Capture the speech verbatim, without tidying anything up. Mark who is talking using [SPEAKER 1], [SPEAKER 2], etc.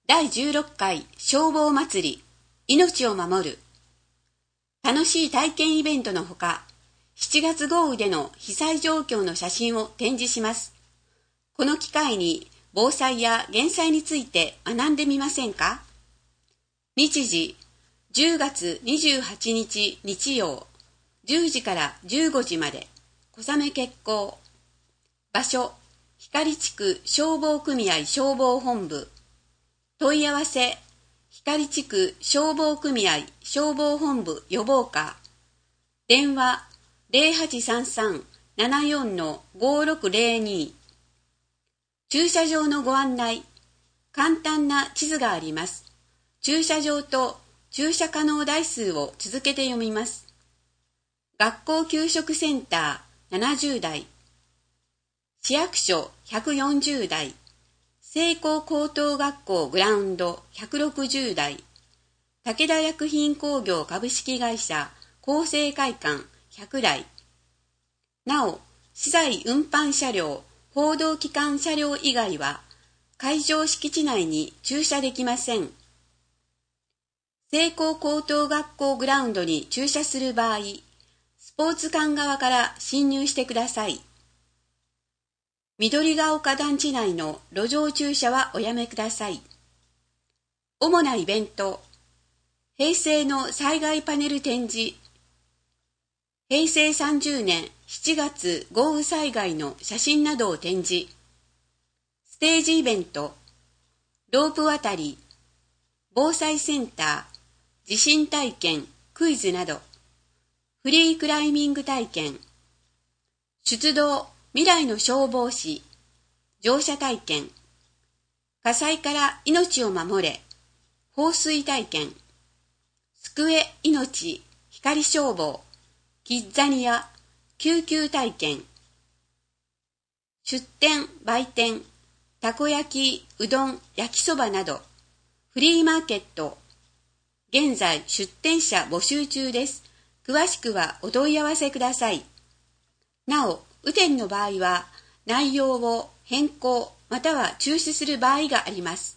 [SPEAKER 1] だいじゅうろっかい消防祭り命を守る楽しい体験イベントのほか、しちがつ豪雨での被災状況の写真を展示します。この機会に防災や減災について学んでみませんか？日時じゅうがつにじゅうはちにち日曜じゅうじからじゅうごじまで小雨決行。場所光地区消防組合消防本部。問い合わせ光地区消防組合消防本部予防課。電話 ゼロはちさんさん ななよん ごろくゼロに。駐車場のご案内。簡単な地図があります。駐車場と駐車可能台数を続けて読みます。学校給食センターななじゅうだい、市役所ひゃくよんじゅうだい、聖光高等学校グラウンドひゃくろくじゅうだい、武田薬品工業株式会社厚生会館ひゃくだい。なお、資材運搬車両、報道機関車両以外は会場敷地内に駐車できません。聖光高等学校グラウンドに駐車する場合、スポーツ館側から進入してください。緑ヶ丘団地内の路上駐車はおやめください。主なイベント。平成の災害パネル展示。へいせいさんじゅうねんしちがつ豪雨災害の写真などを展示。ステージイベント。ロープ渡り。防災センター。地震体験、クイズなど。フリークライミング体験。出動、未来の消防士。乗車体験。火災から命を守れ。放水体験。救え命、光消防。キッザニア、救急体験。出店、売店、たこ焼き、うどん、焼きそばなど。フリーマーケット。現在出店者募集中です。詳しくはお問い合わせください。なお、雨天の場合は内容を変更または中止する場合があります。